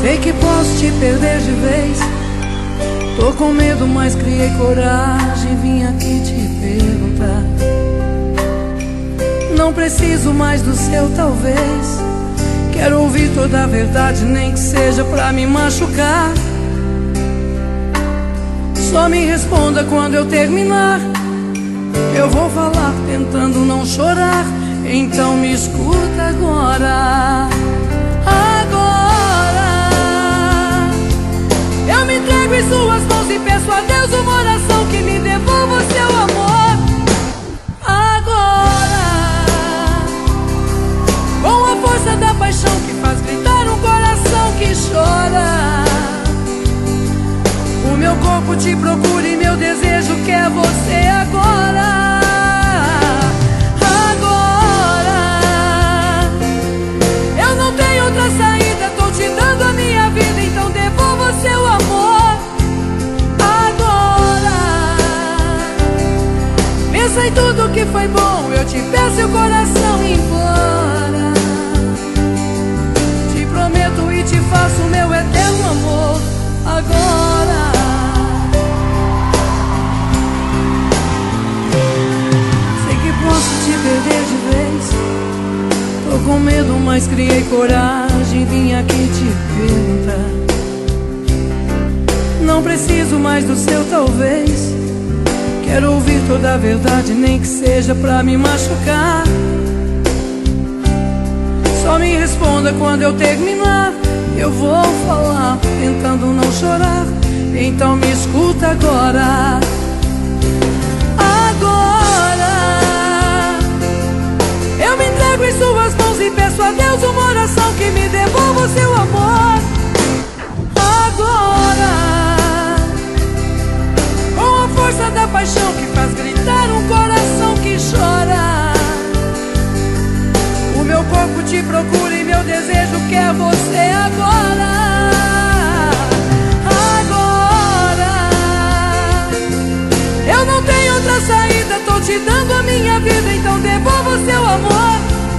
Sei que posso te perder de vez. Tô com medo, mas criei coragem. Vim aqui te perguntar. Não preciso mais do seu talvez. Quero ouvir toda a verdade, nem que seja pra me machucar. Só me responda quando eu terminar. Eu vou falar tentando não chorar. Então me escuta agora. Agora eu me entrego em suas mãos e peço a Deus uma oração que me devolva o seu amor. Agora, com a força da paixão que faz gritar um coração que chora, o meu corpo te procura e meu desejo quer você agora. Pensa em tudo que foi bom, eu te peço e o coração implora. Te prometo e te faço meu eterno amor agora. Sei que posso te perder de vez. Tô com medo, mas criei coragem. Vim aqui te perguntar. Não preciso mais do seu talvez. Quero ouvir toda a verdade, nem que seja pra me machucar. Só me responda quando eu terminar. Eu vou falar, tentando não chorar. Então me escuta agora. Agora eu me entrego em suas mãos e peço a Deus uma oração que me devolva o seu amor. Agora, força da paixão que faz gritar um coração que chora, o meu corpo te procura e meu desejo quer você agora. Agora eu não tenho outra saída, tô te dando a minha vida, então devolva o seu amor.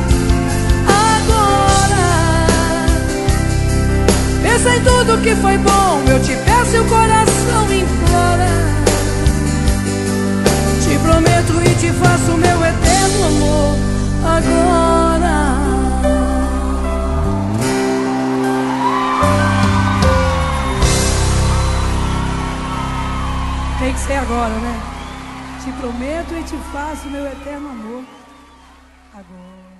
Agora pensa em tudo que foi bom, eu te peço e o coração implora. Te prometo e te faço meu eterno amor agora. Tem que ser agora, né? Te prometo e te faço meu eterno amor agora.